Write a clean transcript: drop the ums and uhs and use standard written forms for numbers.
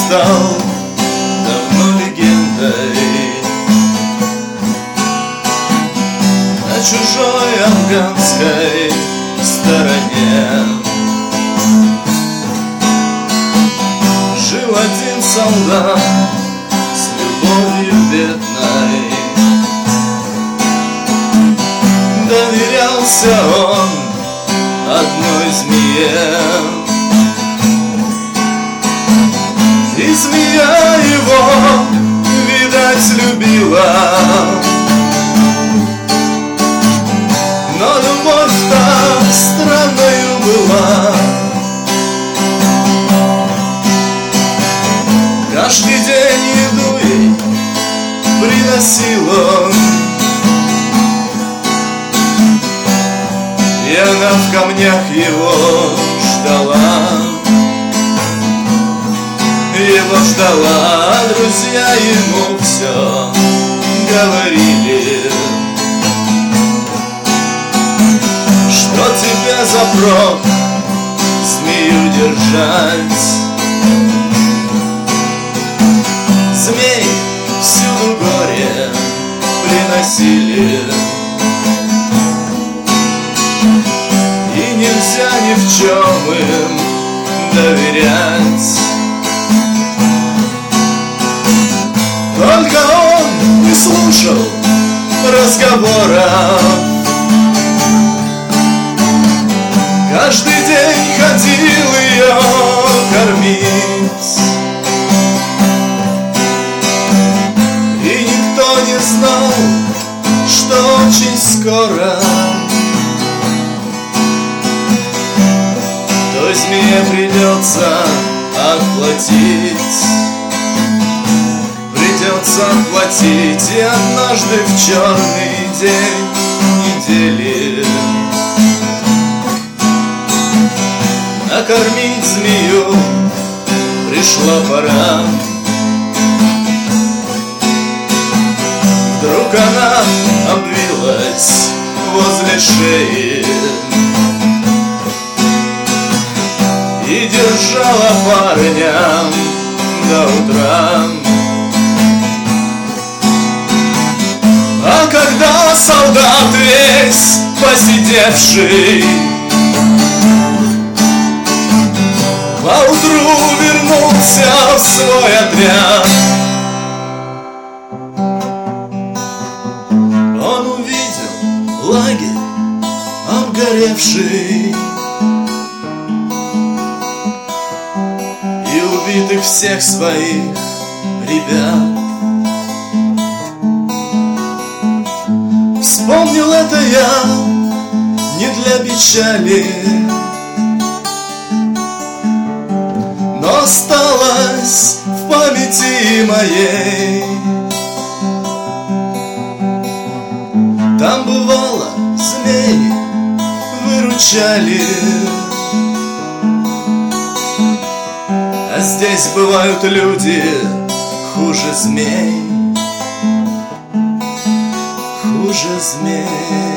стал давно легендой. На чужой афганской стороне жил один солдат с любовью бедной. Доверялся он одной змее, и змея его, видать, любила. Но любовь-то странною была. Каждый день еду ей приносил он, и она в камнях его ждала. Его ждала, а друзья ему все говорили: что тебе за прок змею держать? Змей всюду горе приносили, и нельзя ни в чем им доверять. Только он не слушал разговоров, каждый день ходил ее кормить, и никто не знал, что очень скоро той змее придется отплатить. Придется отплатить, и однажды в черный день недели накормить змею пришла пора. Вдруг она обвилась возле шеи и держала парня до утра. А когда солдат весь посидевший поутру вернулся в свой отряд, он увидел лагерь обгоревший и убитых всех своих ребят. Вспомнил это я не для печали, но осталось в памяти моей. Там бывало змеи выручали, а здесь бывают люди хуже змей. Хуже змей.